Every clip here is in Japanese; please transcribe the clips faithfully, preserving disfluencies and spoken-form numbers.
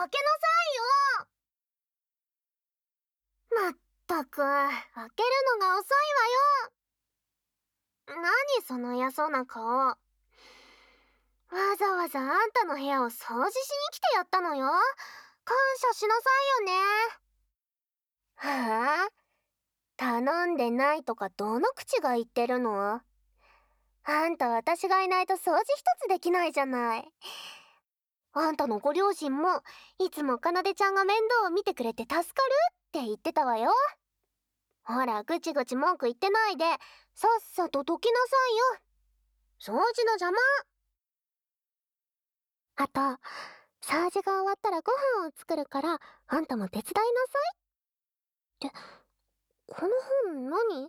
開けなさいよ。まったく、開けるのが遅いわよ。何その嫌そうな顔。わざわざあんたの部屋を掃除しに来てやったのよ。感謝しなさいよね。はあ？頼んでないとかどの口が言ってるの？あんた私がいないと掃除一つできないじゃない。あんたのご両親もいつもかなでちゃんが面倒を見てくれて助かるって言ってたわよ。ほら、ぐちぐち文句言ってないでさっさとどきなさいよ。掃除の邪魔。あと、掃除が終わったらご飯を作るからあんたも手伝いなさい。って、この本何？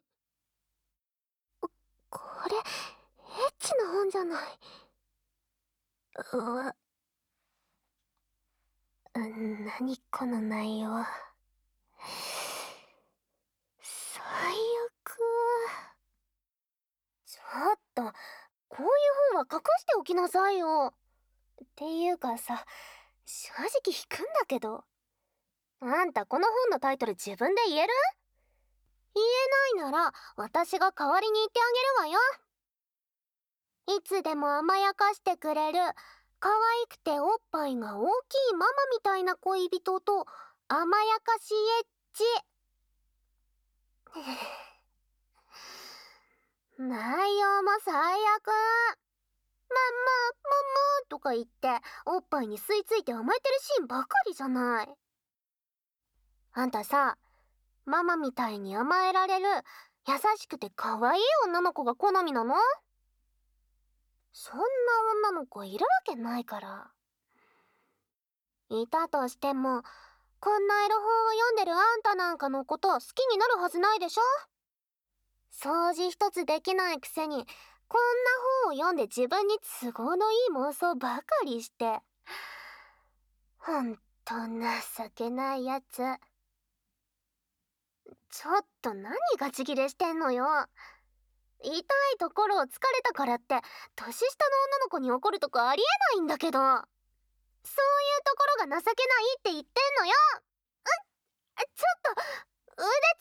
これエッチな本じゃない。うわ、何この内容。最悪。ちょっと、こういう本は隠しておきなさいよ。っていうかさ、正直引くんだけど、あんたこの本のタイトル自分で言える？言えないなら私が代わりに言ってあげるわよ。いつでも甘やかしてくれる可愛くておっぱいが大きいママみたいな恋人と甘やかしエッチ。内容も最悪。ママ、ママとか言っておっぱいに吸い付いて甘えてるシーンばかりじゃない。あんたさ、ママみたいに甘えられる優しくて可愛い女の子が好みなの？そんな女の子いるわけないから。いたとしても、こんなエロ本を読んでるあんたなんかのこと好きになるはずないでしょ？掃除一つできないくせにこんな本を読んで自分に都合のいい妄想ばかりして。ほんと情けないやつ。ちょっと何ガチギレしてんのよ。痛いところを疲れたからって年下の女の子に怒るとこありえないんだけど。そういうところが情けないって言ってんのよ。うっ、ちょっと腕